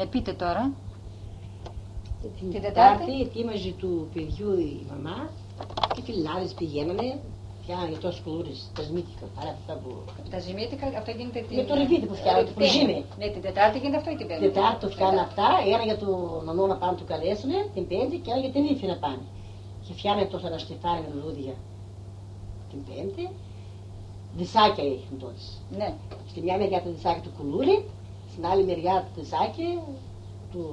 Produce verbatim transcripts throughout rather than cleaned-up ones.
Ναι, πείτε τώρα. Την Τετάρτη ετοίμαζε του παιδιού η μαμά και φιλάδες πηγαίνανε. Φτιάχνανε τόσο κουλούρες, τα ζυμίτικα, άρα αυτά που... Τα ζυμίτικα, αυτό γίνεται την... Με το ρεβίδι που φτιάχνανε, το προζύμε. Ναι, την Τετάρτη γίνεται αυτό ή την Πέμπτη. Την Τετάρτη το φτιάχνανε αυτά, ένα για το νονό να πάνε του καλέσουνε, την Πέμπτη και ένα για την ύφη να πάνε. Και φτιάχνανε τόσο ένα στεφάνι με λουλούδια την Πέμπτη. Δισάκια είχαν τότε. Ναι. Στη μια μεριά το δισάκι του κουλούρι, στην άλλη μεριά το δισάκι του...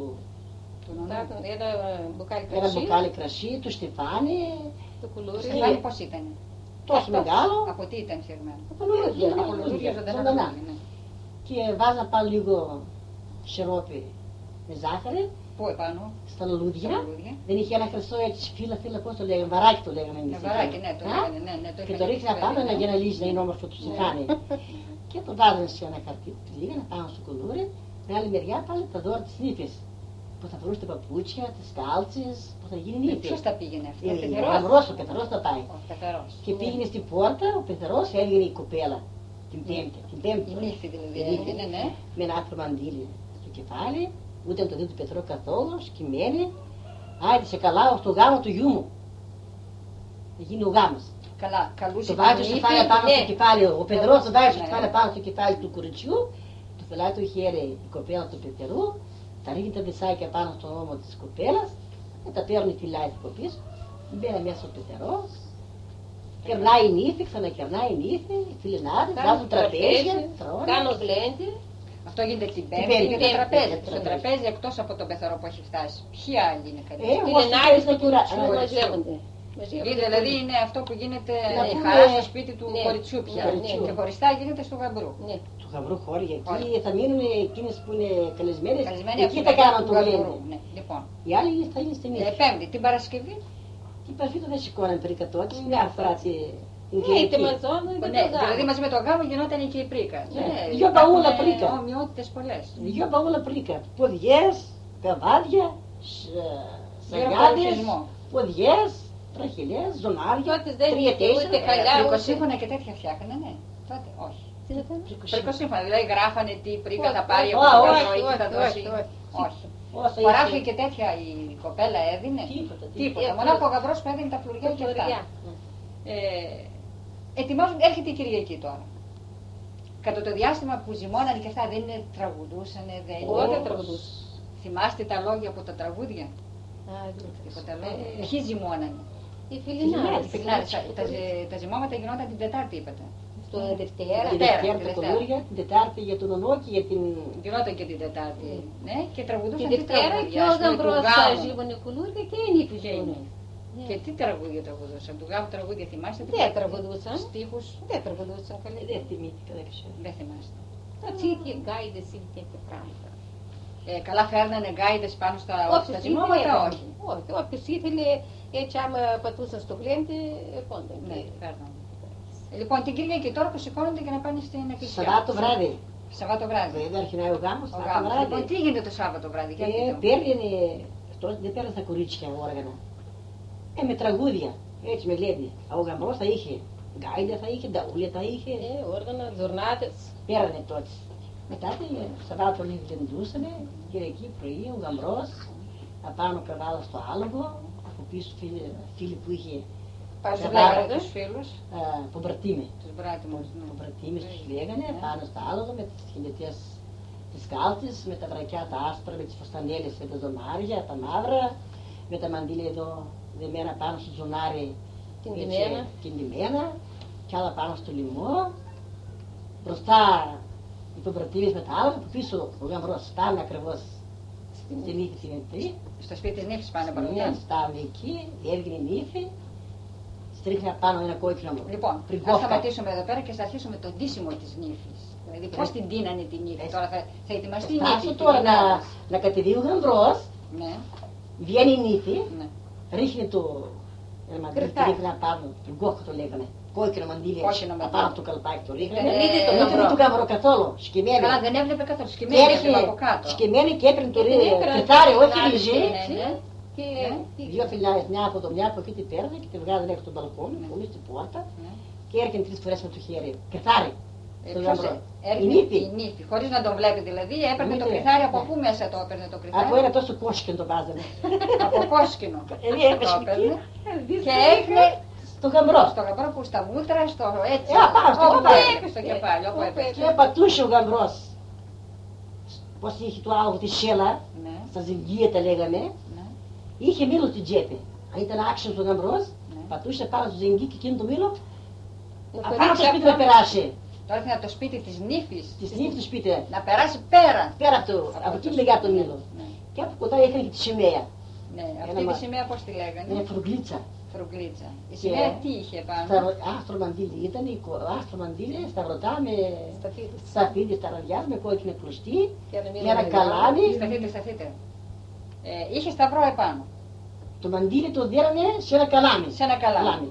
Ένα μπουκάλι κρασί. Ένα μπουκάλι κρασί, το στεφάνι. Το κουλούρι. Το στεφάνι πώς ήταν? Τόσο μεγάλο. Από τι ήταν φτιαγμένο? Από λουλούδια. Από λουλούδια ζωντανά. Και βάζα πάλι λίγο σιρόπι με ζάχαρη. Πού επάνω? Στα λουλούδια. Δεν είχε ένα χρυσό έτσι φύλλα φύλλα, πώς το λέγανε, βαράκι το λέγανε εμείς. Βαράκι, ναι, το λέγανε, ναι, ναι. Και το ρίχνα πάνω για να λύσει, να είναι όμορφο το στεφάνι. Και το βάζανε σε ένα χαρτί, λίγανε πάνω στο κουλούρι. Με άλλη μεριά πάλι τα δώρα της νύφης. Που θα βρουν τα παπούτσια, τις κάλτσες, που θα γίνει νύφη. Ποιος τα πήγαινε αυτό? Ο γαμπρός, ο πεθερός τα πάει. Και πήγαινε στην πόρτα, ο πεθερός έβγαινε η κοπέλα. Την Πέμπτη. Την Πέμπτη. Η νύφη δηλαδή. Ναι, ναι. Με ένα άκρο μαντίλι στο κεφάλι, ούτε να το δει του πεθερό καθόλου, σκυμμένη. Άιτε σε καλά στο γάμο του γιού μου. Θα γίνει ο γάμος. Καλά, καλούσε. Το βάζει το κεφάλι πάνω στο κεφάλι, ο πεθερός το βάζει το κεφάλι πάνω στο κεφάλι του κουριτσιού, το φυλάει το χέρι η κοπέλα του πεθερού. Τα ρίχνει τα δισάκια πάνω στον ώμο της κοπέλας και τα παίρνει φυλάει από πίσω, μπαίνει μέσα ο πεθερός, κερνάει η νύφη, ξανακερνάει η νύφη, οι φιλενάδες, βάζουν τραπέζια, τρώνε. Κάνω γλέντι. Αυτό γίνεται την Πέμπτη για το τραπέζι. Στο τραπέζι εκτός από τον πεθερό που έχει φτάσει, ποιοι άλλοι είναι καλοί? Οι φιλενάδες του κουρατσιού μαζεύονται. Δηλαδή είναι αυτό που γίνεται η χαρά στο σπίτι του κοριτσιού πια και χωριστά γίνεται στο γαμπρού. Του γαμπρού χώρια, εκεί θα μείνουν εκείνες που είναι καλεσμένες, καλεσμένοι εκεί θα κάνουν το γαμπρού. Λοιπόν. Οι άλλοι θα είναι στην νύφη. Πέμπτη, την Παρασκευή. Την Παρασκευή δεν σηκώναν πρίκα τότε, μια φορά την Κυριακή. Δηλαδή μαζί με το γάμο γινόταν και η πρίκα. Δυο μπαούλα πρίκα. Ομοιότητες πολλές. Δυο μπαούλα πρίκα. Ποδιές, καβάδια, σαγάδες, ποδιές, τραχυλιές, ζωνάρια, τριετέσσερα, πρικοσύμφωνα και τέτοια φτιάχνανε, ναι. Τότε όχι. Πρικοσύμφωνα, δηλαδή γράφανε τι πρίκα θα πάρει από το ζωή και θα δώσει. Όχι. Παράφια και τέτοια η κοπέλα έδινε. Τίποτα. Μονάχα ο γαμπρός που έδινε τα φλουριά και αυτά. Ετοιμάζουν, έρχεται η Κυριακή τώρα. Κατά το διάστημα που ζυμώνανε και αυτά δεν είναι τραγουδούσανε, δεν είναι. Θυμάστε τα λόγια από τα τραγούδια? Ποιοι ζυμώνανε? Οι φιλινάδες. Τα ζυμώματα γινόταν την Τετάρτη είπατε. Το Δευτέρα. Την Δευτέρα τα κουλούρια, την Τετάρτη για τον ονό και για την... Γινόταν και την Τετάρτη, ναι, και τραγουδούσαν την Δευτέρα και ο γαμπρός ζύμωνε κουλούρια και η νύφη ζύμωνε. Και τι τραγούδια τραγουδούσαν, του γάμου τραγούδια θυμάστε? Δεν τραγουδούσαν. Στίχους. Δεν τραγουδούσαν καλή. Δεν θυμήθηκα, δεν ξέρω. Δεν θυμάστε. Τα τσίκια, γκάιδες ή τέτοια πράγματα. Καλά φέρνανε γκάιδες πάνω στα ζυμώματα, όχι? Όχι, όποιος ήθελε, έτσι άμα πατούσαν στο γλέντι, πόντε. Ναι, φέρνανε. Λοιπόν, την Κυριακή τώρα που σηκώνονται για να πάνε στην εκκλησία. Σαββάτο βράδυ. Σαββάτο βράδυ. Δεν αρχινάει ο γάμος, Σαββάτο βράδυ. Λοιπόν, τι γίνεται το Σάββατο βράδυ? Ε, παίρνει, τότε δεν παίρνει τα κορίτσια όργανα. Ε, με τραγούδια, έτσι με λένε. Ο γαμπρός θα είχε, γκάιντα θα είχε, νταούλια θα είχε. Ε, όργανα, ζορνάτες. Πέρανε τότε. Μετά το Σαββάτο λίγοι γεντούσανε, Κυριακή πρωί ο γαμπρός, απάνω κρεβάλα στο άλογο, από πίσω φίλοι που είχε. Παζουλάρε τους φίλους. Πομπρατήμι. Τους μπράτιμους. Πομπρατήμις τους λέγανε, πάνω στα άλογα με τις χιλιετές της κάλτσης, με τα βρακιά τα άσπρα, με τις φωστανέλες με τα ζωνάρια, τα μαύρα, με τα μαντήλια εδώ δεμένα πάνω στο ζωνάρι κινδυμένα, και άλλα πάνω στο λαιμό. Μπροστά οι πομπρατήμις με τα άλογα, που πίσω ο γαμπρός πάνε ακριβώς στην νύφη την ετρή. Στο σπίτι της νύφης πάνε παρόλα. Ναι, στάμε εκεί, έβγαινε η νύφη. Στρίχνει πάνω ένα κόκκινο μου. Λοιπόν, θα σταματήσουμε εδώ πέρα και θα αρχίσουμε το ντύσιμο της νύφης. Δηλαδή πώς την ντύνανε την νύφη. Τώρα θα, θα ετοιμαστεί η νύφη. Τώρα να, να κατεβεί ο γαμπρός, ναι. Βγαίνει η νύφη, ναι. Ρίχνει το μαντήλι, το ρίχνει απάνω, την κόκκο το λέγανε. Κόκκινο μαντήλι, απάνω από το καλπάκι το ρίχνει. Δεν είδε τον γαμπρό καθόλου, σκυμμένη. Καλά, δεν έβλεπε καθόλου, σκυμμένη από κάτω. Σκυμμένη και έπαιρνε το κρυθάρι, όχι ρυζί. Και δύο φιλιάδες, μια από το μια από εκεί την παίρνει και τη βγάζει έξω στον μπαλκόνι, πολύ στην πόρτα, και έρχεται τρεις φορές με το χέρι. Κρυθάρι. Η νύφη. Η νύφη. Χωρίς να τον βλέπει δηλαδή, έπαιρνε το κρυθάρι. Από πού μέσα το έπαιρνε το κρυθάρι? Από ένα τόσο κόσκινο το βάζανε. Από κόσκινο. Το έπαιρνε. Και έγινε στο γαμπρό. Στο γαμπρό που στα μούτρα, στο έτσι. Στο κεφάλι. Και πατούσε ο γαμπρός. Πώς είχε το άγω τη σέλα, στα ζυγεία τα λέγαμε. Είχε μήλο στην τσέπη. Αν ήταν άξιος ο γαμπρός, πατούσε πάνω στο ζυγί και εκείνο το μήλο. Απάνω στο σπίτι να περάσει. Τώρα είναι από το σπίτι της νύφης. Της νύφης του σπίτι. Να περάσει πέρα. Πέρα από το. Από εκεί λέγα το μήλο. Και από κοντά έκανε και τη σημαία. Ναι, αυτή τη σημαία πώς τη λέγανε? Είναι φρογκλίτσα. Φρογκλίτσα. Η σημαία τι είχε πάνω? Άστρο μαντήλι ήταν, άστρο μαντήλι, σταυρωτά με σταφίδι, στα ραδιά, με κόκκινη κλωστή, με ένα καλάμι. Σταθείτε, σταθείτε. Είχε σταυρό επάνω. Το μαντήλι το δέρανε σε ένα καλάμι. Σε ένα καλάμι.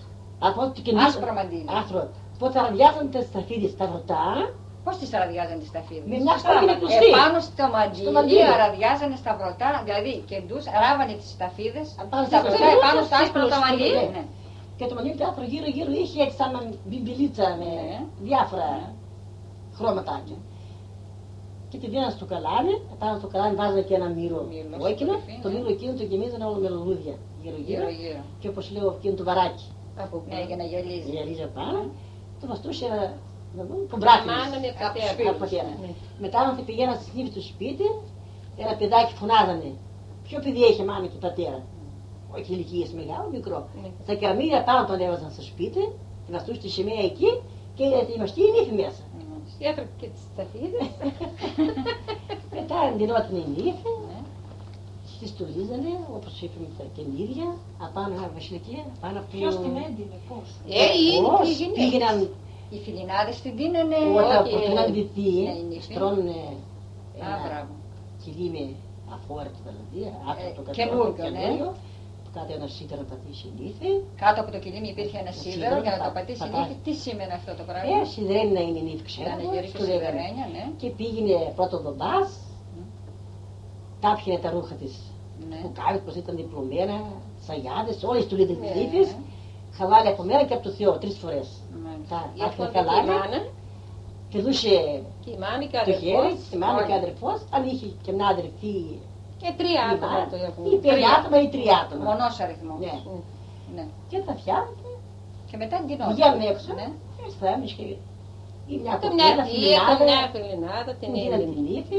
Άσπρο μαντήλι. Άσπρο. Πότε αραδιάζαν τα σταφίδια σταυρωτά. Πώς τις αραδιάζαν τις σταφίδες? Με μια κόκκινη κλωστή. Επάνω στο μαντήλι αραδιάζανε σταυρωτά, δηλαδή και τους ράβανε τις σταφίδες σταυρωτά επάνω στο άσπρο το μαντήλι. Και το μαντήλι του γύρω γύρω είχε έτσι σαν μπιμπιλίτσα με διάφορα χρώματάκια. Και τη δίνανε στο καλάμι, επάνω στο καλάμι βάζανε και ένα μύρο κόκκινο, το μύρο εκείνο το γεμίζανε όλο με λουλούδια γύρω γύρω και όπως λέω εκείνο το βαράκι. Για να γυαλίζει. Γυαλίζει πάνω, το βαστούσε που μπράτινες από πατέρα. Μετά όταν πηγαίναν στη νύφη του σπίτι, ένα παιδάκι φωνάζανε. Ποιο παιδί έχει μάνα και πατέρα? Όχι ηλικίες μεγάλο, μικρό. Τα κεραμίδια πάνω τον έβαζαν στο σπίτι, τη βαστούσε τη σημαία εκεί και είμαστε η νύφη μέσα. Έτρεπε και τις σταφίδες. Μετά εντυνόταν η νύφη, τη στολίζανε όπως είπαμε τα καινίδια, απάνω από βασιλική, απάνω από... Ποιος την έντυνε, πώς? Ε, οι πήγαιναν. Οι φιλινάδες την δίνανε. Όταν προτείναν διπτή, στρώνουν ένα κιλί με αφόρετο δηλαδή, άκρατο καινούργιο, κάτω ένα σίδερο να πατήσει η νύφη. Κάτω από το κιλίμι υπήρχε ένα σίδερο για να το πατήσει η νύφη. Τι σήμαινε αυτό το πράγμα? Ε, σιδερένια είναι η νύφη, ξέρω. Και πήγαινε πρώτο δομπάς, τάπιανε τα ρούχα της που κάβει πως ήταν διπλωμένα, σαγιάδες, όλες του λίδες της νύφης. Χαβάλε από μέρα και από το Θεό, τρεις φορές. Τα άκρη χαλάλε, πηδούσε το χέρι, η μάνα και ο αδερφός, αν είχε και μια αδερφή και τρία άτομα το έχουν. Ή πέντε άτομα ή τρία άτομα. Μονός αριθμός. Ναι. Και τα φτιάχνετε. Και μετά την ώρα. Βγαίνουν έξω, στα έμεις και ή μια κοπέλα φιλινάδα, την νύφη.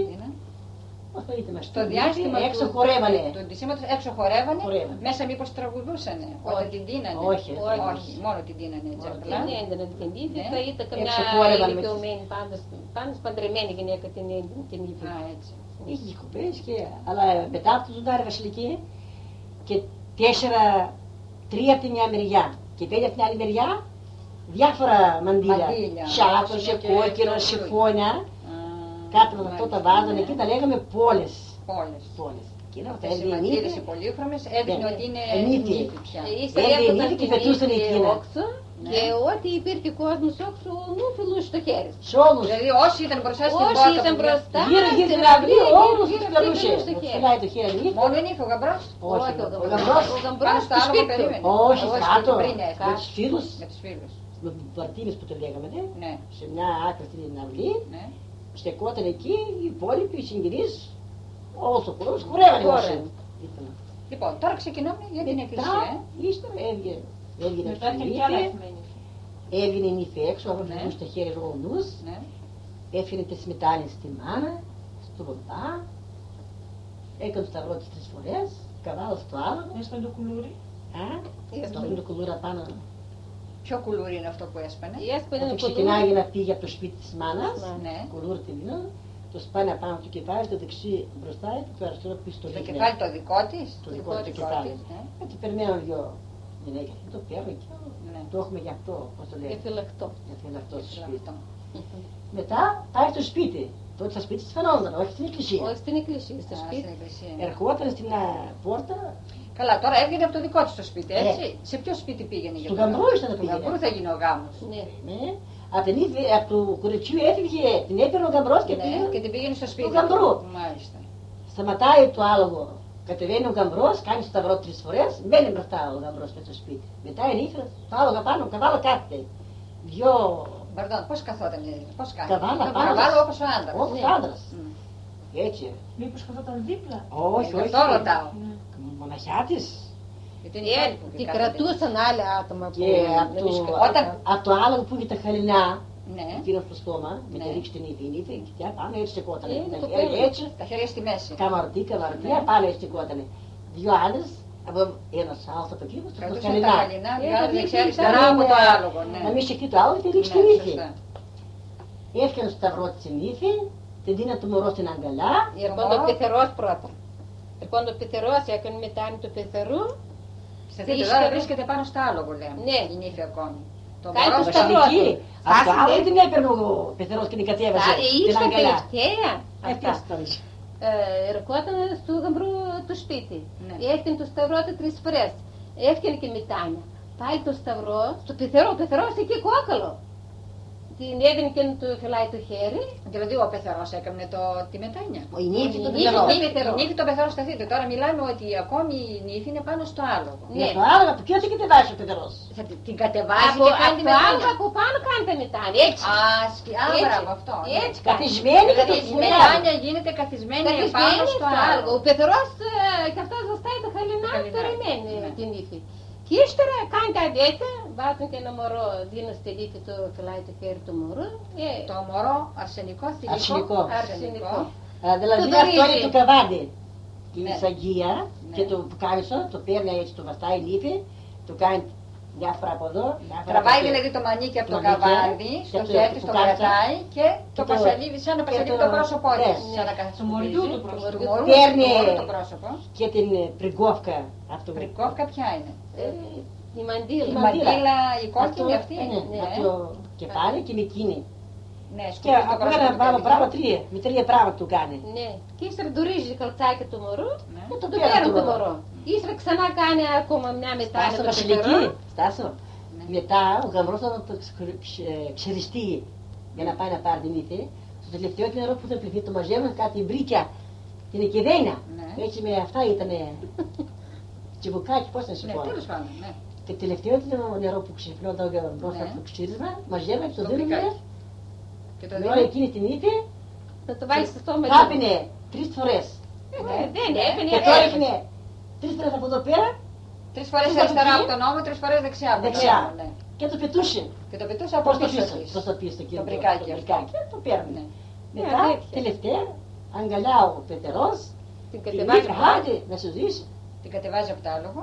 Στο διάστημα έξω χορεύανε. Του ντυσίματος έξω χορεύανε, μέσα μήπως τραγουδούσανε όταν την δίνανε? Όχι, όχι, μόνο την δίνανε έτσι απλά. Δεν έδινε την νύφη, θα ήταν καμιά ηλικιωμένη, πάντως παντρεμένη γυναίκα την νύφη. Α, έτσι. Είχε κοπέλες και, αλλά μετά από το ζωντάρι βασιλική και τέσσερα, τρία από τη μια μεριά και πέντε από την άλλη μεριά, διάφορα μαντήλια, σάτο, σε κόκκινο, σε φόνια. Κάτω με αυτό τα βάζανε και τα λέγαμε πόλες. Πόλες. Τις μαντήλες οι πολύχρωμες έδειχνε ότι είναι νύφη πια. Έδειχνε νύφη και πετούσαν εκείνα. Και ό,τι υπήρχε κόσμος όξω, νου φιλούσε το χέρι. Σε όλους. Δηλαδή όσοι ήταν μπροστά στην πόρτα. Όσοι ήταν μπροστά. Γύρω γύρω την αυλή, όλους τους φιλούσε. Φυλάει το χέρι νύφη. Μόνο είναι ο γαμπρός. Όχι, ο γαμπρός. Πάνω στο άλλο που περίμενε. Όχι, κάτω. Με τους φίλους. Με τους φίλους. Με τους βαρτίνες που το λέγαμε, σε μια άκρη στην αυλή. Στεκόταν εκεί, οι υπόλοιποι, οι συγγενείς, όλος ο κόσμος χορεύανε όσοι. Λοιπόν, τώρα ξεκινάμε για την εκκλησία. Ύστερα έβγαινε, έβγαινε η νύφη, έβγαινε η νύφη έξω, αφού στα χέρια ρολούς, έφυγε τις μετάνες στη μάνα, στο βοτά, έκανε το σταυρό της τρεις φορές, καβάλω στο άλογο. Έσπανε το κουλούρι. Α, έσπανε το κουλούρι απάνω. Ποιο κουλούρι είναι αυτό που έσπανε? Όταν ξεκινάει να πήγε από το σπίτι της μάνας, κουλούρι τη δίνω, το σπάνε απάνω του κεφάλι, το δεξί μπροστά και το αριστερό πίσω στο δεξί. δεξί. Το κεφάλι το δικό της? Το δικό της κεφάλι. Έτσι περιμένουν δυο γυναίκες, το παίρνω και το έχουμε γι' αυτό, πώς το λέει. Για φυλακτό. Για φυλακτό στο σπίτι. Μετά πάει στο σπίτι. Τότε στα σπίτι της φαινόταν, όχι στην εκκλησία. Όχι στην εκκλησία, στο σπίτι. Ερχόταν στην πόρτα. Καλά, τώρα έβγαινε από το δικό της το σπίτι, έτσι. Ε. Σε ποιο σπίτι πήγαινε? Στον γαμπρό ήσταν να πήγαινε. Στον γαμπρό θα γίνει ο γάμος. Ναι. ναι. Από, την, από το κοριτσιού έφυγε, την έπαιρνε ο γαμπρός και, ναι, πήγαινε, και την πήγαινε στο σπίτι του γαμπρού. Μάλιστα. Σταματάει το άλογο, κατεβαίνει ο γαμπρός, κάνει στο σταυρό τρεις φορές, μπαίνει μπροστά ο γαμπρός με στο σπίτι. Μετά ενήφερε το άλογο πάνω, καβάλα κάθεται. Δυο Παρδόν, πώς καθόταν, πώς κάθεται. Καβάλα, Καβάλα όπως ο άντρας. Όπως ο άντρας. Έτσι. Μήπως καθόταν δίπλα. Όχι, όχι. Αυτό ρωτάω. Μοναχιά της. Τι κρατούσαν άλλα άτομα που... Και από το άλογο που είχε τα χαλινά, εκείνο στο στόμα, με τη ρίξη την ύφη, και πάνω έτσι σηκώτανε. Έτσι, τα χέρια στη μέση. Καμαρτή, καμαρτή, πάνω έτσι σηκώτανε. Δύο άντρες, ένας άλλος από εκεί, στο χαλινά. Από το άλογο. Να μην σηκεί το άλογο και ρίξει την ύφη. Έφτιανε στο σταυρό της την ύφη, την δίνα το μωρό στην αγκαλιά. Ερχόταν το πεθερός πρώτα. Ερχόταν το πεθερός, έκανε μετά το πεθερού. Τώρα βρίσκεται πάνω στο άλογο, λέμε. Ναι. Η νύφη ακόμη. Κάνει το σταυρό του. Αυτό άλλο δεν έπαιρνε ο πεθερός και την κατέβασε. Ήρθε τελευταία. Ερχόταν στο γαμπρού του σπίτι. Έφτιανε το σταυρό του τρεις φορές. Έφτιανε και μετάνια. Πάλι το σταυρό, στο πεθερό, ο πεθερός εκεί κόκαλο. Την έδινε και να του φυλάει το χέρι. Δηλαδή ο πεθερός έκανε το, τη μετάνια. Η νύφη το πεθερό. Η νύφη το πεθερό σταθείτε. Τώρα μιλάμε ότι ακόμη η νύφη είναι πάνω στο άλογο. Ναι, το άλογο από ποιο την κατεβάζει ο πεθερός. Θα την κατεβάζει από, και κάνει από το άλογο από πάνω κάνει τα μετάνια. Έτσι. Α, μπράβο αυτό. Έτσι. Καθισμένη και η μετάνια γίνεται καθισμένη πάνω στο άλογο. Ο πεθερός και αυτός ζωστάει τα χαλινά, περιμένει την νύφη. Και ύστερα κάνει τα δέκα, βάζουν και ένα μωρό, δίνουν στη λύφη το φυλάει το χέρι του μωρού. Το μωρό αρσενικό, θηλυκό. Αρσενικό. Δηλαδή αυτό είναι το καβάντι. Είναι σαγγεία και το πουκάμισο, το παίρνει έτσι, το βαστάει η λύφη, το κάνει διάφορα από εδώ. Τραβάει δηλαδή το μανίκι από το καβάντι, στο χέρι του, το κρατάει και το πασαλίβει σαν να πασαλίβει το πρόσωπό της. Το μωριτού του παίρνει και την πριγκόφκα. Πριγκόφκα ποια είναι? Η μαντήλα. Η μαντήλα, η κόκκινη αυτή. Από το κεφάλι και με εκείνη. Ναι, και από ένα πάνω πράγμα τρία, με τρία πράγματα του κάνει. Ναι. Και ύστερα του ρίζει καλτσάκι του μωρού και το παίρνει το μωρό. Ύστερα ξανά κάνει ακόμα μια μετάλλια το πεθερό. Στάσο, μετά ο γαμπρός θα το ξεριστεί για να πάει να πάρει την ύφη. Στο τελευταίο νερό που θα πληθεί το μαζεύουν κάτι μπρίκια, την εκεδένα. Έτσι με αυτά ήτανε τσιμπουκάκι, πώς να σου πω. Και τελευταίο νερό που ξεφλώνταν ο γαμπρός από το ξύρισμα, μαζεύουν και το δίνουμε. Με όλη εκείνη την ύφη, θα το βάλει στο στόμα. Κάπινε τρεις φορές. Δεν έπαινε. Και το έριχνε τρεις φορές από εδώ πέρα. Τρεις φορές αριστερά από τον ώμο, τρεις φορές δεξιά από τον ώμο. Και το πετούσε. Και το πετούσε από πίσω της. Προς το πίσω. Το πρικάκι. Το παίρνει. Μετά, τελευταία, αγκαλιά ο πετερός. Την κατεβάζει. Να σου ζήσει. Την κατεβάζει από το άλογο.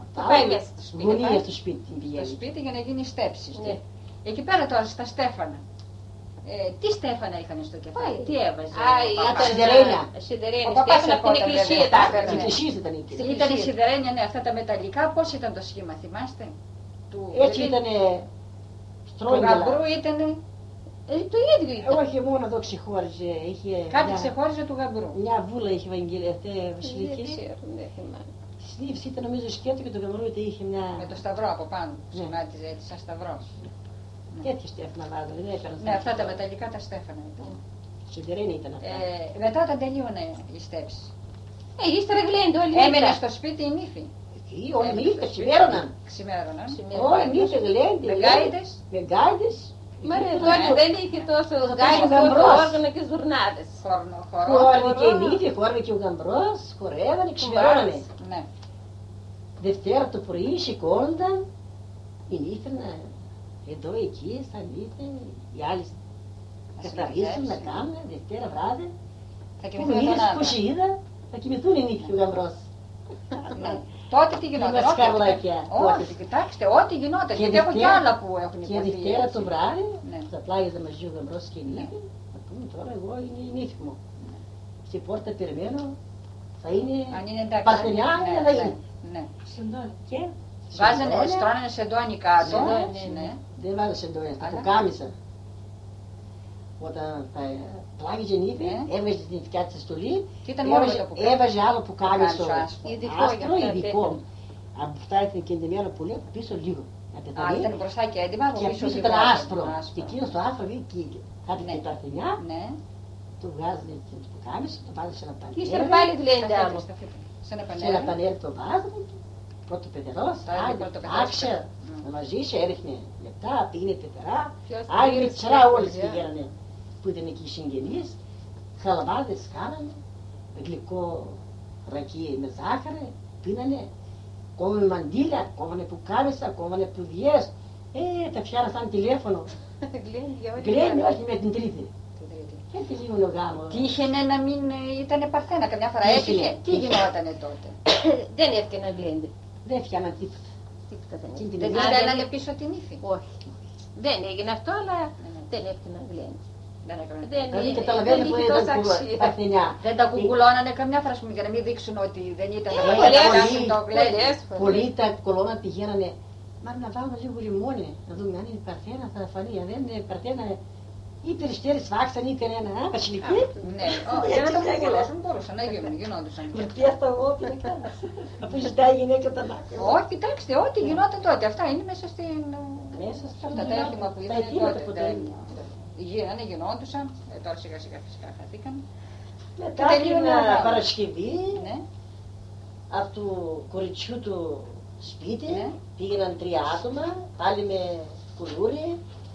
Γωνία στο σπίτι την πηγαίνει. Στο σπίτι για να γίνει στέψη. Εκεί πέρα τώρα στα στέφανα. Ε, τι στέφανα είχαν στο κεφάλι, τι έβαζε. Τα σιδερένια. Ο παπάς από την εκκλησία τα έφερνε. Ήταν η σιδερένια, ναι, αυτά τα μεταλλικά. Πώς ήταν το σχήμα, θυμάστε? Έτσι ήτανε στρόγγυλα. Του γαμπρού ήτανε το ίδιο ήταν. Όχι, μόνο εδώ ξεχώριζε. Κάτι ξεχώριζε του γαμπρού. Μια βούλα είχε Ευαγγελιαστή Βασιλική. Τη σνίφη ήταν νομίζω σκέτο και το γαμπρού είχε μια. Με το σταυρό από πάνω. Σχημάτιζε έτσι σαν σταυρό. Τέτοια στέφανα βάζω, δεν έπαιρνα. Ναι, αυτά τα μεταλλικά τα στέφανα ήταν. Σιδερένια ήταν αυτά. Ε, μετά όταν τελείωνε η στέψη. Ε, ύστερα γλέντε όλοι. Έμενε στο σπίτι η νύφη. Εκεί όλοι οι νύφες ξημέρωναν. Ξημέρωναν. Όλοι οι νύφες γλέντε. Με γκάιδες. Με γκάιδες. Μα τότε δεν είχε τόσο γκάιδες, τόσο όργανα και ζουρνάδες. Χόρευε και η νύφη, χόρευε και ο γαμπρός, χορεύανε, ξημερώνανε. Δευτέρα το πρωί σηκώνονταν η νύφη να εδώ, εκεί, στα νύχτα, οι άλλοι καθαρίζουν να κάνουν, Δευτέρα βράδυ. Που είδες πώς είδα, θα κοιμηθούν οι νύχοι και ο γαμπρός. Τότε τι γινόταν, όχι, όχι, κοιτάξτε, ό,τι γινόταν, γιατί έχω κι άλλα που έχουν υποθεί. Και Δευτέρα το βράδυ, θα πλάγιζε μαζί ο γαμπρός και η νύχη, θα πούμε τώρα εγώ είναι η νύχη μου. Στην πόρτα περιμένω, θα είναι παρθενιά, θα είναι. Βάζανε, στρώνανε σεντόνι κάτω. Δεν βάζανε σεντόνι, τα πουκάμισα. Όταν θα πλάγιζε νύφη, έβαζε την νυφιά της στολή, έβαζε άλλο πουκάμισο, άστρο, ειδικό. Από αυτά ήταν κεντεμένο πολύ, από πίσω λίγο. Α, ήταν μπροστά και έντοιμα, από πίσω λίγο. Και ήταν άστρο. Και εκείνο το άστρο βγήκε κάτι την παρθενιά, το βγάζανε το πουκάμισο, το βάζανε σε ένα πανέρι. Και ύστερα πάλι γλέντε άλλο. Σε ένα πανέρι το βάζανε. πρώτο παιδερός, άξια, μαζί είχε, έριχνε λεπτά, πήγαινε πεθερά, άλλοι με τσρά όλες πηγαίνανε που ήταν εκεί οι συγγενείς, χαλαβάδες κάνανε, γλυκό ρακί με ζάχαρη, πίνανε, κόμμανε μαντήλια, κόμμανε πουκάμισα, κόμμανε πουδιές, ε, τα πιάνα σαν τηλέφωνο, γλένει όχι με την τρίτη. Και τι λίγο γάμο. Τύχαινε να μην ήταν παρθένα, καμιά φορά έφυγε. Τι γινότανε τότε? Δεν έφτιανα γλέντι. Δεν έφτιαναν τίποτα. Δεν στέλνανε πίσω την ύφη? Όχι. Δεν έγινε αυτό, αλλά δεν έφτιανα γλέντι. Δηλαδή καταλαβαίνει που ήταν παρθενιά. Δεν τα κουκουλώνανε καμιά φορά για να μην δείξουν ότι δεν ήταν το γλέντι. Πολλοί τα κουκουλώνα πηγαίνανε. Μα να βάλουμε λίγο λιμόνι, να δούμε αν είναι παρθένα, θα φανεί. Αν δεν είναι παρθένα, ή περιστέρες φάξαν ή κανένα, α, βασιλική. Ναι, για να τα κουκουλώσουν μπορούσαν να γίνουν, γινόντουσαν. Γιατί αυτά εγώ πήρε αφού ζητάει η γυναίκα τα μάτια. Όχι, κοιτάξτε, ό,τι γινόταν τότε, αυτά είναι μέσα στην... Μέσα στα έθιμα που είδαν τότε. Γίνανε, γινόντουσαν, τώρα σιγά σιγά φυσικά χαθήκαν. Μετά την Παρασκευή, από του κοριτσιού του σπίτι, πήγαιναν τρία άτομα, πάλι με κουλούρι,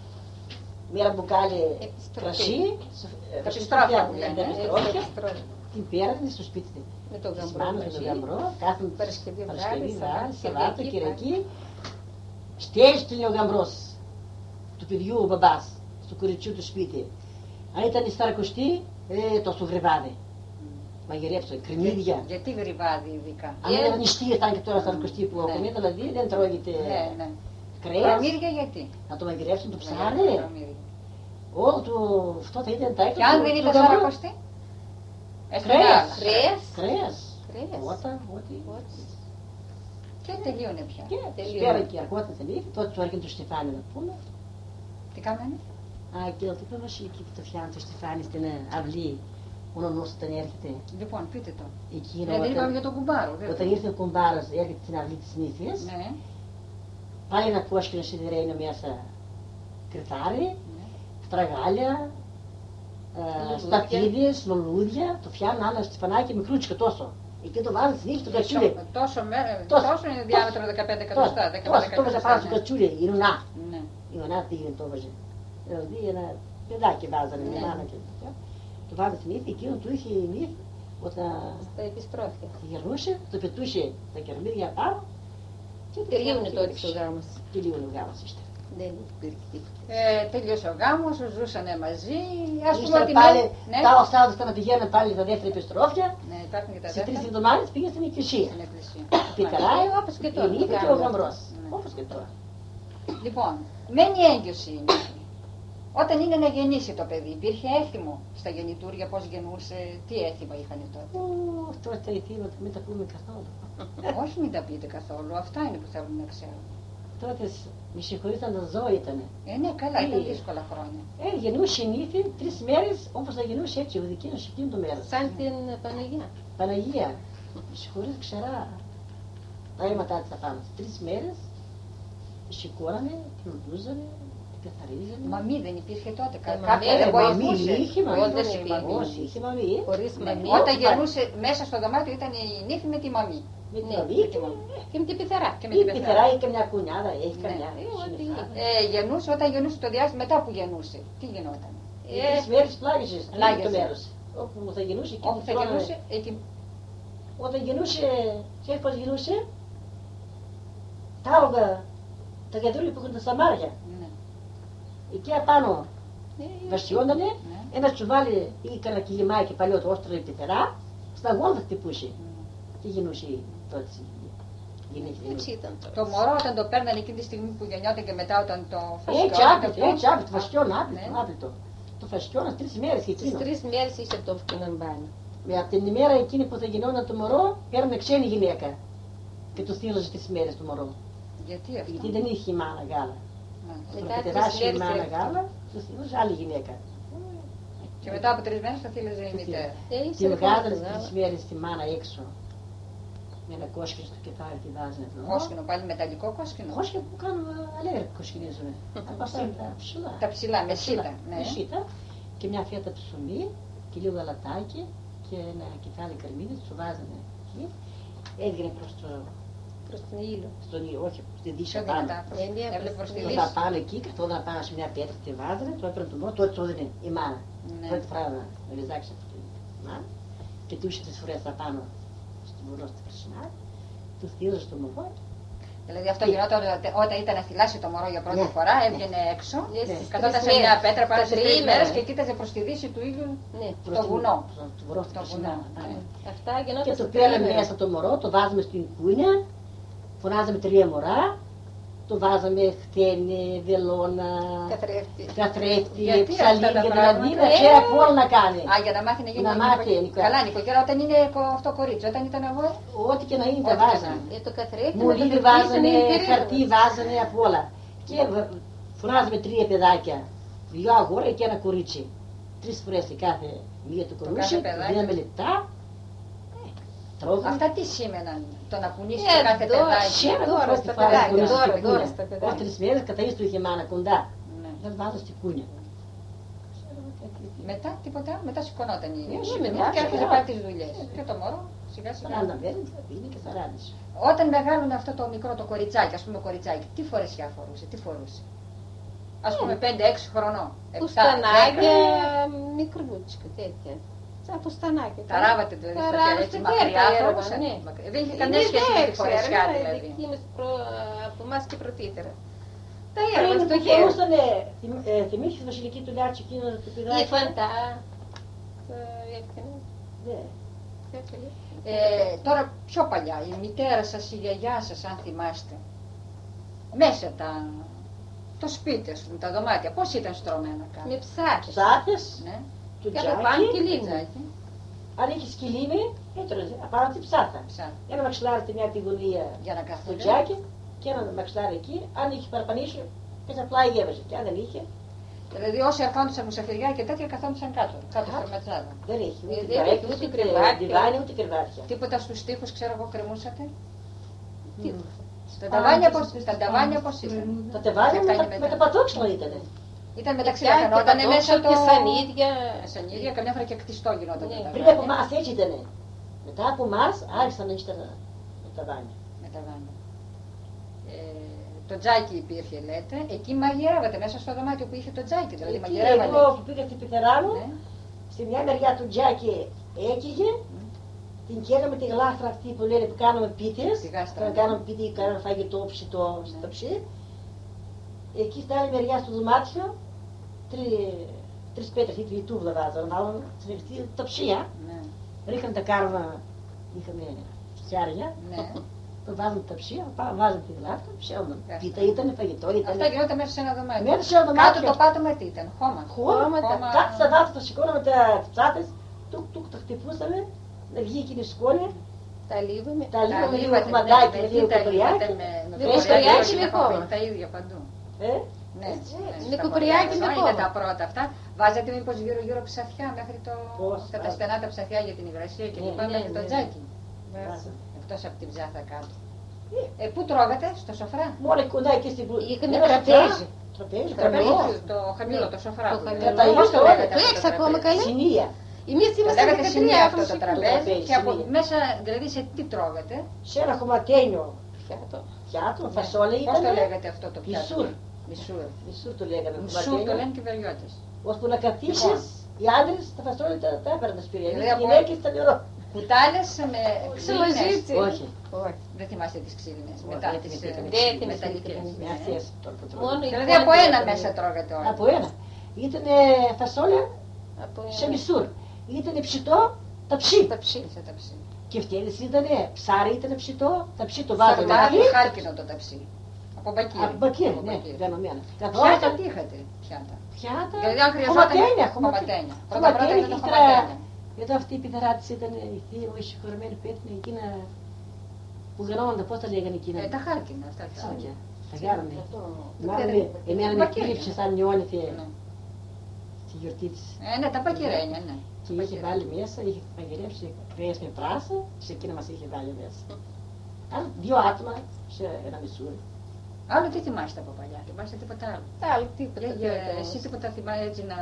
μία μπουκάλι κρασί, επιστρόφια που λένε, την πέρανε στο σπίτι της. Με τον γαμπρό, με τον γαμπρό, κάθε Παρασκευή, Σαββάτο, Κυριακή. Στέλνει ο γαμπρός του παιδιού ο μπαμπάς, στο κοριτσιού του σπίτι. Αν ήταν η Σταρακοστή, ε, τόσο γρεβάδι. Μαγειρέψαν, κρυμμύδια. Γιατί γρεβάδι ειδικά? Αν ήταν νηστεία, ήταν και τώρα Σταρακοστή που ακόμα, δηλαδή δεν τρώγεται κρέας. Κρυμμύδια γιατί? Να το μαγειρέψουν το ψάρι. Όλο το αυτό θα ήταν τα έκτα. Και αν δεν ήταν Σταρακοστή? Κρέας. Κρέας. Κρέας. Ότα, ό,τι. Και τελείωνε πια. Πέρα και αργότερα τελείωνε, τότε του έρχεται το Στεφάνι να πούμε. Τι κάνανε? Α, και το είπε βασιλική που το φτιάχνει το Στεφάνι στην αυλή, ο νονός όταν έρχεται. Λοιπόν, πείτε το. Εκείνο, δηλαδή είπαμε για τον κουμπάρο. Όταν ήρθε ο κουμπάρος, έρχεται στην αυλή της νύφης, ναι. πάλι ένα κόσκινο σιδερένιο μέσα κρυθάρι, ναι. Στραγάλια, ε, σταφίδες, λουλούδια, το φτιάχνουν άλλα στεφανάκι μικρούτσικο τόσο. Εκεί το βάζουν στην νύχη το κατσούλι. Τόσο, με, τόσο, τόσο είναι διάμετρο δεκαπέντε εκατοστά. Το βάζουν πάνω στο κατσούλι, η νουνά. Η νουνά τι είναι το βάζε. Δηλαδή ένα παιδάκι βάζανε, μια μάνα και τέτοια. Το βάζουν στην νύχη, εκείνο του είχε η νύχη όταν γερνούσε, το πετούσε τα κερμίδια πάνω. Τελείωνε τότε ο γάμος. Τελείωνε ο γάμος, είστε. Δεν υπήρχε τίποτα. Ε, τελείωσε ο γάμος, ζούσανε μαζί. Ας πούμε ότι πάλι, ναι. Τα Σάββατο να πηγαίνουν πάλι τα δεύτερη επιστροφιά. Ναι, υπάρχουν και τα δεύτερα. Σε τρεις εβδομάδες πήγε στην εκκλησία. Στην εκκλησία. Πικαράει, όπως και τώρα. Η νύχη και ο γαμπρός. Όπως και τώρα. Λοιπόν, μένει έγκυωση η νύχη. Όταν είναι να γεννήσει το παιδί, υπήρχε έθιμο στα γεννητούρια, πώς γεννούσε, τι έθιμο είχαν τότε? Ω, τώρα τα αιτήματα μην τα πούμε καθόλου. Όχι μην τα πείτε καθόλου, αυτά είναι που θέλουν να ξέρουν. Τότε μη συγχωρείτε τα ζώα ήτανε. Ε, ναι, καλά, ήταν δύσκολα χρόνια. Ε, γεννούσε η νύφη τρεις μέρες όπως θα γεννούσε έτσι ο δικίνος εκείνο το μέρος. Σαν την Παναγία. Παναγία. Μη συγχωρείτε ξερά. Τα αίματά της απάνω. Τρεις μέρες σηκώνανε, την οντούζανε, την καθαρίζανε. Μαμή δεν υπήρχε τότε. Κάποια δεν βοηθούσε. Είχε μαμή. Είχε μαμή. Όταν γεννούσε μέσα στο δωμάτιο ήταν η νύφη με τη μαμή. Με την μαμή και με την πειθαρά. Η πειθαρά ή καμιά κουνιάδα, έχει καμιά. Γεννούσε, όταν γεννούσε το διάστημα, μετά που γεννούσε, τι γινόταν? Τρεις μέρες πλάγιζες, το μέρος. Όπου θα γεννούσε εκεί. Όταν γεννούσε, ξέρεις πώς γεννούσε? Τα άλογα, τα γιατρούλια που έχουν τα σαμάρια. Εκεί απάνω βαστιόντανε, ένα τσουβάλι ή κανένα κυλιμάκι παλιό το όστρο η πειθαρά, στα γόντα θα χτυπούσε. Τι γεννούσε τότε η γυναίκα? Το μωρό όταν το παίρνανε εκείνη τη στιγμή που γεννιόταν και μετά όταν το φασιώνανε. Έτσι άπλητο, έτσι άπλητο, φασιόν άπλητο. Το φασιώνα τρεις μέρες και εκείνο. Τις τρεις μέρες είχε το φτύναν πάνω. Με από την ημέρα εκείνη που θα γινόταν το μωρό, παίρνε ξένη γυναίκα και το στείλωσε τρεις μέρες το μωρό. Γιατί αυτό? Γιατί δεν είχε η μάνα γάλα. Μετά τρεις μέρες η μάνα γάλα, το στείλωσε άλλη γυναίκα. Και μετά από τρεις μέρες θα θύλαζε η μητέρα. Την βγάζανε τρεις μέρες τη μάνα έξω. Με ένα κόσκινο στο κεφάλι τη βάζανε εδώ. Κόσκινο, πάλι μεταλλικό κόσκινο. Κόσκινο που κάνουν αλέρι κοσκινίζουνε. Τα ψηλά. Τα ψηλά, με σίτα. Με σίτα και μια φέτα ψωμί και λίγο γαλατάκι και ένα κεφάλι καρμίδι, του βάζανε εκεί. Έβγαινε προς το προς την ήλιο. Στον ήλιο, όχι, στη δύση Πιο πάνω. δυνατά. Έβλεπε προς τη Όταν δύση. πάνω εκεί, καθόταν πάνω σε μια πέτρα, τη βάζανε, το έπαιρνε το μωρό, τότε το έδινε η μάνα. Ναι. Πρώτη φορά να ριζάξει αυτή τη μάνα και του είχε τις φορές απάνω στο μωρό στη χρυσινά, του θύλωσε το μωρό. Δηλαδή αυτό γινόταν όταν ήταν να θυλάσει το μωρό για πρώτη Ναι. φορά, έβγαινε έξω, Ναι. καθόταν σε Τρεις μια μέρες. πέτρα πάνω Τα στις τρεις τριήμερα. μέρες και κοίταζε προς τη δύση του ήλιου Ναι. το βουνό. Το βουνό Το στο βουνό. χρυσινά. Ναι. Αυτά γινόταν Και στο το πέραμε τριήμερο. μέσα το μωρό, το βάζαμε στην κούνια, φωνάζαμε τρία μωρά, το βάζαμε χτένι, βελόνα, Καθρέφτη. καθρέφτη, Γιατί αυτά τα ψαλίδια, δηλαδή πράγματα? να ξέρει από όλα να κάνει. Α, για να μάθει να γίνει Να νοικοκυρά. μάθει, νοικοκυρά. Καλά, νοικοκυρά όταν είναι κο- αυτό κορίτσι, όταν ήταν αγόρι. Ό,τι και να είναι Ό,τι τα και να βάζανε. είναι. Για το καθρέφτη. Μολύβι βάζανε, χαρτί βάζανε από όλα. Και β- φωνάζαμε τρία παιδάκια, δυο αγόρια και ένα κορίτσι. Τρεις φορές η κάθε μία του κορούτσι, κάθε παιδάκι. δίναμε λεπτά, ε, τρώγαμε. Αυτά τι σήμαιναν, το να κουνήσει Ε, το κάθε δώρα, παιδάκι. Σήμερα δώρα πρώτη στα φορά παιδάκια, κουνήσει δώρα, στην δώρα κούνια. στα παιδάκια. Ως τρεις μέρες καθαρής του είχε μάνα κοντά. Ναι. Δεν βάζω στη κούνια. Μετά τίποτα, μετά σηκωνόταν η Ναι, η- μετά, και άρχισε σιγά. πάλι τις δουλειές. Και το μωρό σιγά σιγά. Σαράντα μέρες, είναι και σαράντα. Όταν μεγάλωνε αυτό το μικρό το κοριτσάκι, ας πούμε κοριτσάκι, τι φορεσιά φορούσε, τι φορούσε. Ας πούμε πέντε έξι χρονών. επτά, Πουστανάκια, δέκα. μικρούτσικα τέτοια. Σαν πουστανάκια. Τα ράβατε δηλαδή Τα στα ράβα χέρια, έτσι στα μακριά χέρια, φορούσε. ναι. Μακριά. Δεν είχε Ε, καμία ναι, σχέση με δεν τη φορεσιά ξέρω, δηλαδή. δική μας προ- από εμάς και πρωτήτερα. Τα έργα Πριν στο που χέρι. φορούσανε, θυμ- ε, θυμήθηκες τη βασιλική του Λιάτσι εκείνο το Η παιδάκι. φαντά. Το έφτιανε. Ναι. Έφτιανε. Ε, τώρα πιο παλιά, η μητέρα σας, η γιαγιά σας, αν θυμάστε, μέσα τα, το σπίτι, ας πούμε, τα δωμάτια, πώς ήταν στρωμένα κάτω. Με ψάκες. Ψάθες, Ναι, του Και από πάνω τζάκι, και λίγο. τζάκι, αν είχε σκυλίμι, έτρωγε απάνω τη ψάθα. ψά, Ένα μαξιλάρι στη μια τη γωνία για να στο καθόλου. τζάκι και ένα μαξιλάρι εκεί. Αν είχε παραπανήσει, πες απλά γεύασε. Και αν δεν είχε, Δηλαδή όσοι ερχόντουσαν μουσαφιριά και τέτοια καθόντουσαν κάτω, κάτω στο μετσάδα. δεν είχε. Ε, Ούτε δεν είχε καρέκλες, ούτε ούτε κρεβάτια. διβάνι, ούτε κρεβάτια. Τίποτα στους τοίχους, ξέρω εγώ, κρεμούσατε. Τίποτα. Τα ταβάνια πώς, τα ταβάνια πώς ήταν. Τα τεβάνια Αυτά με, είναι τα- μετά. με τα πατόξυλα ήταν. Ήταν μεταξύ Και λαχανότανε πατόξα μέσα το... και σανίδια. Σανίδια, καμιά φορά και κτιστό γινόταν. Ναι. τα Πριν ταβάνια. από εμάς έτσι ήταν. Μετά από εμάς άρχισαν να ήταν τα ταβάνια. Με ταβάνια. Ε, το τζάκι υπήρχε, λέτε. Εκεί μαγειρεύατε μέσα στο δωμάτιο που είχε το τζάκι. Δηλαδή Εκεί μαγειρεύατε. εγώ που πήγα στην πεθερά μου, Ναι. στη μια μεριά του τζάκι έκυγε, την καίγαμε τη γλάστρα αυτή που λένε που κάναμε πίτες, Τη γάστρα, όταν ναι. κάναμε πίτι, κάναμε φαγητό, ψητό, Ναι. στο ψι. Εκεί στην άλλη μεριά στο δωμάτιο, τρι- τρεις πέτρες ή τρεις τούβλα βάζαμε, βάλαμε στην το ψία, Ναι. ρίχναμε τα κάρβα, είχαμε φτιάρια, Ναι. το βάζαμε τα ψία, πάμε βάζαμε τη γλάστρα, ψιάμε. Γάστρα. Πίτα ήταν, φαγητό ήταν. Αυτά γινόταν μέσα σε ένα δωμάτιο. Μέσα σε ένα Κάτω δωμάτιο. το πάτωμα τι ήταν, χώμα. Χώμα, Χώμα. κάτω στα δάχτυλα τα σηκώναμε τα τσάτες, τουκ τουκ τα χτυπούσαμε, να βγει εκείνη η σκόνη, Τα λίβαμε. τα λίγο με λίγο λίβατε, κουμαντάκι, ναι, με με λίγο τι τα λίβατε, κοπριάκι. με- με Με κοπριάκι, κοπριάκι με με χώμα. χώμα. Τα ίδια παντού. Ε, Ναι, Έτσι, ναι, με στα κοπριάκι χωριά. με Είναι χώμα. τα πρώτα αυτά. Βάζατε μήπως γύρω γύρω ψαθιά μέχρι το... Πώς, κατά βάζω. στενά τα ψαθιά για την υγρασία και Ναι, λοιπά ναι, μέχρι το ναι. τζάκι. βάζω. Εκτός από την ψάθα κάτω. Ε, πού τρώγατε, στο σοφρά. Μόνο κοντά εκεί στην πού. Είχαμε Ένα τραπέζι. σοφρά, Τραπέζι, Το τραπέζι. χαμηλό, το χαμηλό, το σοφρά. Το που χαμηλό. λέγατε. Πώς το Το λέγατε Το αυτό έχεις το ακόμα τραπέζι? καλά. Συνία. Εμείς Το είμαστε λέγατε δεκατρία σημεία αυτό το άνθρωποι. τραπέζι τραπέζι, και από σημεία. μέσα, δηλαδή σε τι τρώγατε. Σε ένα χωματένιο Πιάτο. πιάτο, φασόλα Πώς ήταν. το λέγατε αυτό το πιάτο. Μισούρ. Μισούρ. Μισούρ το λέγαμε. Μισούρ το χωματένιο. λένε και οι βεριώτες. Ώσπου να καθίσεις, οι άντρες τα φασόλα τα τα έπαιρναν σπίτι. Δηλαδή Οι από- γυναίκες τα νερό. Κουτάλες με ξύλινες. Ξυλοζίτσι. Όχι. Όχι. Δεν θυμάστε τις ξύλινες. Όχι, Μετά δεν τις θυμηθήκαμε. ε, Δεν θυμηθήκαμε. μεταλλικές. Με Ναι. αυτές τώρα που τρώγαμε. Μόνο η Δηλαδή από κόνη ένα ήταν. μέσα τρώγατε όλα. Από ένα. Ήτανε φασόλια Από σε ένα. μισούρ. Ήτανε ψητό, τα ψή. Τα ψή. Σε ταψί. Και φτιέλες ήτανε, ψάρι ήτανε ψητό, τα ψή το βάζαμε Σαρδάκι, εκεί. χάλκινο το ταψί. Από μπακύρι. Από μπακύρι, Από ναι, μπακύρι. βενωμένα. Πιάτα Καθόταν τι είχατε, πιάτα. πιάτα, Δηλαδή αν χρειαζόταν χωματένια, χωματένια. Πρώτα πρώτα Χωματένια ήταν και το ύστερα, χωματένια. εδώ αυτή η πιδαρά της ήταν η θεία μου, η συγχωρεμένη πέθανε, εκείνα που γινόμαν, πώς τα λέγανε εκείνα. Ε, τα χάλκινα αυτά. τα- Σάκια, τα κάνανε. Αυτό. Μάλλον εμένα με Μπακέρια. κρύψε σαν νιώνεται Ναι. στη γιορτή της. Ε, ναι, τα πακυρένια, ναι. Και είχε βάλει μέσα, είχε μαγειρέψει κρέας με πράσα, σε εκείνα μας είχε βάλει μέσα. Άρα δύο άτομα σε ένα μισούρι. Άλλο τι θυμάστε από παλιά, θυμάστε τίποτα άλλο. Άλλο τίποτα. Για- δεν για- έκανες. Εσύ τίποτα θυμάσαι έτσι να...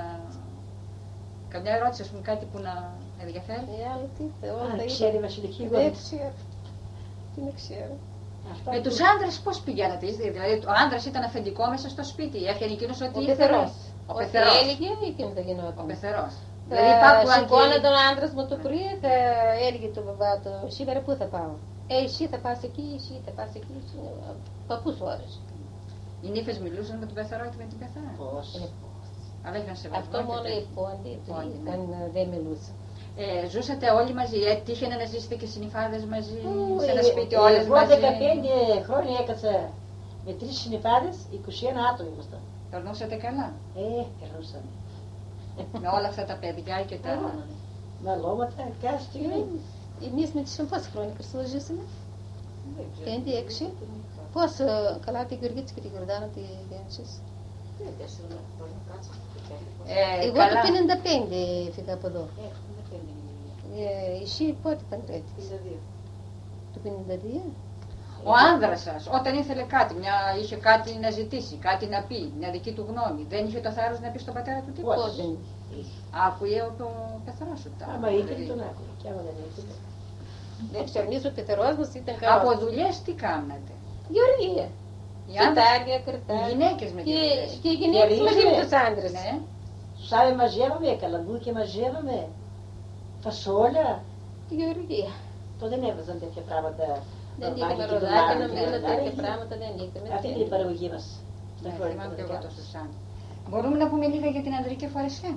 Καμιά ερώτηση, ας πούμε, κάτι που να ενδιαφέρει. Ε, άλλο τίποτα. Όλα Α, τα ξέρει η είπα. Βασιλική Δεν εγώ. ξέρω. Τι να ξέρω. Με τους άντρες πώς πηγαίνατε, δηλαδή ο άντρας ήταν αφεντικό μέσα στο σπίτι, έφτιανε εκείνος ότι ήθελε. Ο πεθερός. Ο πεθερός. Έλεγε, εκείνο θα γινόταν. Ο πεθερός. Δηλαδή σηκώνε τον άντρας μου το πρωί, θα έλεγε το μπαμπά του, σήμερα πού θα πάω. Ε, εσύ θα πας εκεί, εσύ θα πας εκεί, παππούς ώρες. Οι νύφες μιλούσαν με τον πεθερό και με την πεθερά. Πώς. Αλλά είχαν σεβασμό. Αυτό μόνο οι πόντι, δεν μιλούσαν. Ε, ζούσατε όλοι μαζί, ε, τύχαινε να ζήσετε και συνυφάδες μαζί, Ου, σε ένα ε, σπίτι ε, όλες εγώ μαζί. δεκαπέντε χρόνια έκατσα με τρεις συνυφάδες, είκοσι ένα άτομα ήμασταν. Περνούσατε καλά. Ε, περνούσαμε. Με όλα αυτά τα παιδιά και τα... Με λόγματα, κάθε στιγμή. Εμείς με τις πόσες χρόνια ζήσαμε. Πέντε, έξι. Πώς, καλά την Γεωργίτση και την Γιορδάνα τη γέννησες. Ε, Εγώ το πενήντα πέντε έφυγα από εδώ. Ε, εσύ πότε παντρέτηκες? Το πενήντα δύο. Ο άνδρας σας, όταν ήθελε κάτι, μια, είχε κάτι να ζητήσει, κάτι να πει, μια δική του γνώμη, δεν είχε το θάρρος να πει στον πατέρα του τίποτα? Πώς δεν είχε. Άκουε το πεθερό σου. Άμα είχε τον άκουε, και άμα δεν είχε. Δεν ξέρω, εμείς ο πεθερός μας ήταν καλός. Από δουλειές τι κάνατε? Γεωργία. Σιτάρια, κριτάρια. Οι γυναίκες με και, τις και οι γυναίκες μαζί με τους άντρες. Ναι. Σάλε μαζεύαμε, καλαμπούκια μαζεύαμε, φασόλια. Γεωργία. Τότε δεν έβαζαν τέτοια πράγματα. Δεν είχαμε ροδάκια να μείνουν τέτοια πράγματα, δεν είχαμε. Αυτή είναι η παραγωγή μας. Ναι, θυμάμαι και εγώ το Σουσάν. Μπορούμε να πούμε λίγα για την ανδρική φορεσιά?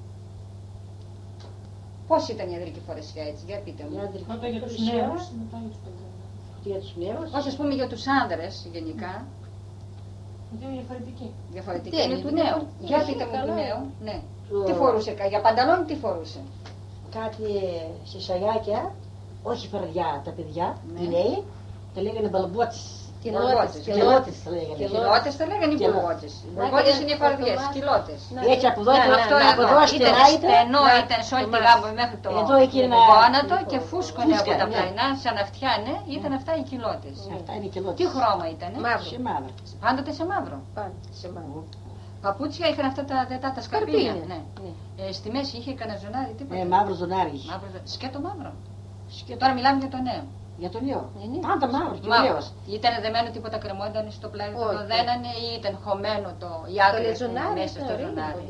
Πώς ήταν η ανδρική φορεσιά έτσι, για πείτε μου. Πρώτα για τους νέους, μετά για τους παιδιά. Για τους νέους. Όχι, ας πούμε για τους άνδρες γενικά. Γιατί είναι διαφορετική. Διαφορετική είναι του νέου. Για πείτε μου του νέου. Ναι. Τι φορούσε, για πανταλόνι τι φορούσε? Κάτι σε σαγιάκια, όχι φαρδιά τα παιδιά, οι νέοι, τα λέγανε μπαλμπότσες. Κιλότες. Κιλότες τα λέγανε. Κιλότες τα λέγανε οι μπουργότες. Οι μπουργότες είναι οι φαρδιές, κιλότες. Έτσι από εδώ από εδώ στενά ήταν. Στενό ήταν σε όλη τη γάμπο μέχρι το γόνατο και φούσκωνε από τα πλαϊνά σαν αυτιά, ναι, ήταν αυτά οι κιλότες. Αυτά είναι οι κιλότες. Τι χρώμα ήτανε? Σε μαύρο. Πάντοτε σε μαύρο. Σε μαύρο. Παπούτσια είχαν αυτά τα δετά, τα σκαρπίνια. Ναι. Ε, στη μέση είχε κανένα ζωνάρι, τίποτα. Ε, μαύρο ζωνάρι. Σκέτο μαύρο. Τώρα μιλάμε για το νέο. Για τον νέο. Πάντα μαύρο. Μαύρο. Ήταν δεμένο τίποτα κρεμό, ήταν στο πλάι που το δένανε ή ήταν χωμένο το η άκρη μέσα στο ζωνάρι.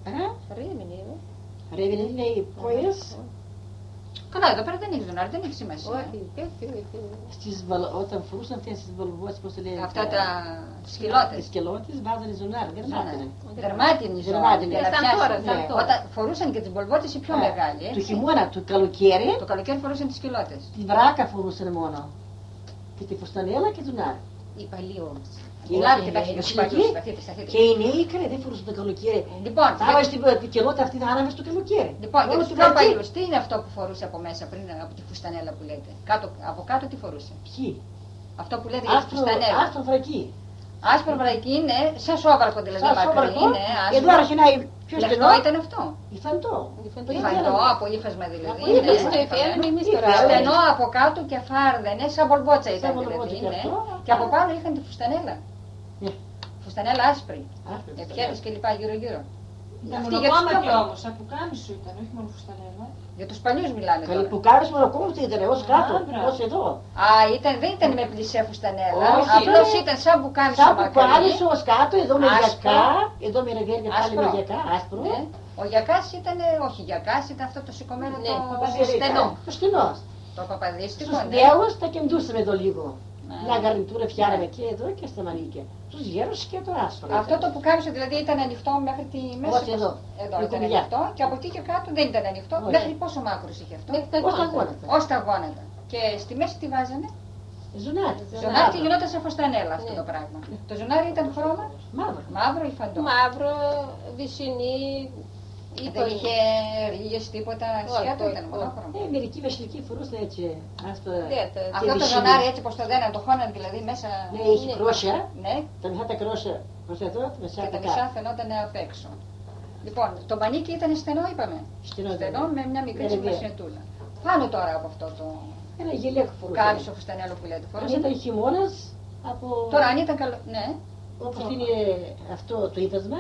Ρέβινε είναι οι πόηρες. Καλά, εδώ πέρα δεν έχει ζωνάρι, δεν έχει σημασία. Όταν φορούσαν αυτές τις βολβότσες, πώς το λέει. Αυτά τα σκυλότες. Οι σκυλότες βάζανε ζωνάρι, δερμάτινε. Δερμάτινη Δερμάτινη. Όταν φορούσαν και τις βολβότσες οι πιο μεγάλοι. Το χειμώνα, το καλοκαίρι. Το καλοκαίρι φορούσαν τις σκυλότες. Τη βράκα φορούσαν μόνο. Και τη φουστανέλα και τον άρι. Οι παλιοί όμως. Και οι νέοι καλέ δεν φορούσαν το καλοκαίρι. Λοιπόν, θα την κελότα αυτή θα άναβε στο καλοκαίρι. Λοιπόν, για τους πιο παλιούς, τι είναι αυτό που φορούσε από μέσα πριν από τη φουστανέλα που λέτε? Κάτω, από κάτω τι φορούσε? Ποιοι? Αυτό που λέτε για τη φουστανέλα. Άσπρο βρακί. Άσπρο βρακί είναι σαν σόβαρκο δηλαδή. Σαν σόβαρκο. Εδώ αρχινάει πιο στενό. Ήταν αυτό. Υφαντό. Υφαντό, από ύφασμα δηλαδή. Είναι στενό από κάτω και φάρδενε, σαν μπολμπότσα ήταν δηλαδή. Και από πάνω είχαν τη φουστανέλα. Φουστανέλα άσπρη. Επιέτες και λοιπά γύρω-γύρω. Αυτή για τους πιο όμως, από πουκάμισο ήταν, όχι μόνο φουστανέλα. Για τους παλιούς μιλάμε τώρα. Καλή πουκάμισο μονοκόμισο ήταν, ως κάτω, ως εδώ. Α, ήταν, δεν ήταν με πλησέ φουστανέλα, απλώς ήταν σαν πουκάμισο μακρύ. Σαν πουκάμισο ως κάτω, εδώ με γιακά, εδώ με ρεβέρια πάλι με γιακά, άσπρο. Ο γιακάς ήταν, όχι γιακάς, ήταν αυτό το σηκωμένο το στενό. Το στενό. Το παπαδίστικο, στους νέους τα κεντούσαμε εδώ λίγο. Μια γαρνιτούρα φτιάραμε και εδώ και στα μανίκια. Τους γέρους και το άσπρο. Αυτό το που κάμισε δηλαδή ήταν ανοιχτό μέχρι τη μέση. Όχι εδώ. Εδώ ήταν ανοιχτό και από εκεί και κάτω δεν ήταν ανοιχτό. Μέχρι πόσο μάκρος είχε αυτό? Ως τα γόνατα. Ως τα γόνατα. Και στη μέση τι βάζανε? Ζωνάρι. Ζωνάρι και γινόταν σαν φουστανέλα αυτό το πράγμα. Το ζωνάρι ήταν χρώμα? Μαύρο. Μαύρο ή φαντό? Μαύρο, βυσσινή. Δεν είχε ρίγες τίποτα, σκέτο ήταν μονόχρωμο. Ε, μερικοί βασιλικοί φορούσαν έτσι. Αυτό το ζωνάρι έτσι πως το δέναν, το χώναν δηλαδή μέσα. Ναι, είχε κρόσια. Ναι. Τα μισά τα κρόσια προς εδώ, τα μισά και τα μισά φαινόταν απ' έξω. Λοιπόν, το μανίκι ήταν στενό είπαμε. Στενό, στενό με μια μικρή σημασιατούλα. Πάνω τώρα από αυτό το ένα γυλαίκο φορούσαν. Κάμισο φουστανέλο που λέτε. Αν ήταν χειμώνας από... Τώρα αν ήταν καλό, ναι. Όπως είναι αυτό το ύφασμα,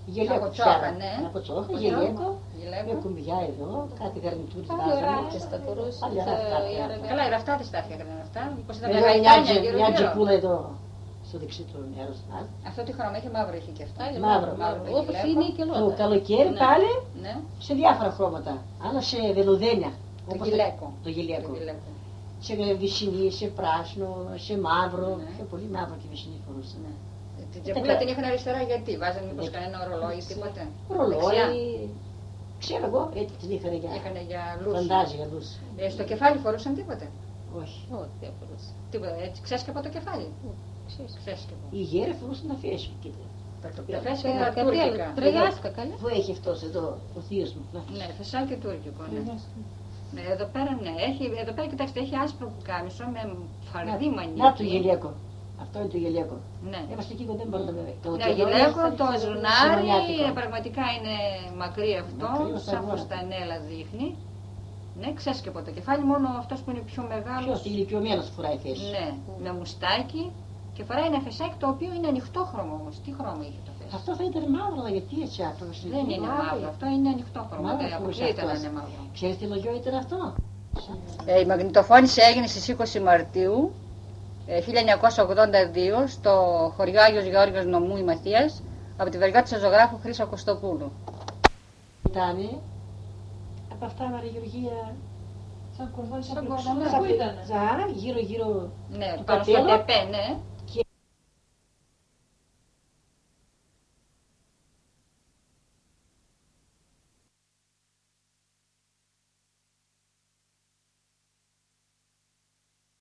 Γελέκο Από τσόχα, ναι. Από τσόχα, γελέκο. Γελέκο. Με κουμπιά εδώ, κάτι γαρνιτούρες Πάλι βάζαμε. ράτες τα φορούσε. Πάλι ραφτά. Καλά, η ραφτά της τα έφτιαχναν αυτά. Μήπως ήταν Εδώ γαϊτάνια μια γύρω-γύρω. τζικούλα εδώ, στο δεξί του μέρος. Αυτό τι χρώμα είχε, μαύρο είχε και αυτό. Μαύρο. Όπως είναι η Το κελώτα. καλοκαίρι Ναι. πάλι Ναι. σε διάφορα χρώματα. Άλλα σε βελουδένια. Το όπως γυλαίκο. Το γυλαίκο. Το γυλαίκο. Σε βυσσινή, σε πράσινο, σε μαύρο. Ναι. Πιο πολύ μαύρο και βυσσινή φορούσα. Ναι. Την τζεπούλα την είχαν αριστερά γιατί, βάζανε μήπως κανένα ρολόι ή τίποτε. Δεξιά. Ρολόι. Ξέρω εγώ, έτσι την είχαν για. Είχανε για λούς. Φαντάζει για λούς. Ε, στο κεφάλι φορούσαν τίποτε. Όχι. Όχι, δεν φορούσε. Τίποτε, έτσι ξέσκεπα το κεφάλι. Ξέσκεπα. Οι γέροι φορούσαν να φέσουν, κοίτα. Τα φέσια είναι τουρκικά. Τρεγιάσκα καλά. Που έχει αυτός εδώ, ο θείος μου. να Ναι, φεσά και τουρκικό, ναι. Ναι, εδώ πέρα, ναι, έχει, εδώ πέρα κοιτάξτε, έχει άσπρο πουκάμισο με φαρδί μανίκι. Να το γελιέκο. Αυτό είναι το γελιέκο. Ναι. Είμαστε εκεί που δεν μπορούμε να το Ναι, γυλαίκο, το ζουνάρι, Σιμωνιάτικο. πραγματικά είναι μακρύ αυτό, Μακρύ, σαν σαν φουστανέλα δείχνει. Ναι, ξέσκεπα το κεφάλι, μόνο αυτός που είναι πιο μεγάλος. Ποιος ηλικιωμένος φοράει θέση. Ναι, με μουστάκι και φοράει ένα φεσάκι το οποίο είναι ανοιχτό χρώμα όμως. Τι χρώμα είχε το φέσι? Αυτό θα ήταν μαύρο, αλλά γιατί έτσι άκρος. Δεν είναι μαύρο, αυτό είναι ανοιχτό χρώμα. Μαύρο Δεν φορούσε αποκλείεται να αυτός. είναι μαύρο. Ξέρεις τι λογιό ήταν αυτό? Ε, η μαγνητοφώνηση έγινε στις είκοσι Μαρτίου ε, χίλια εννιακόσια ογδόντα δύο στο χωριό Άγιος Γεώργιος Νομού Ημαθίας από τη βεργά του ζωγράφου Χρήστο Κωστοπούλου. Ήτανε από αυτά Μαρία Σαν κορδόνι, σαν Σαν κορδόνι, κορδόνι. πού ήτανε? Ζά, γύρω γύρω Ναι, του πάνω στο κατέλο. τεπέ, ναι.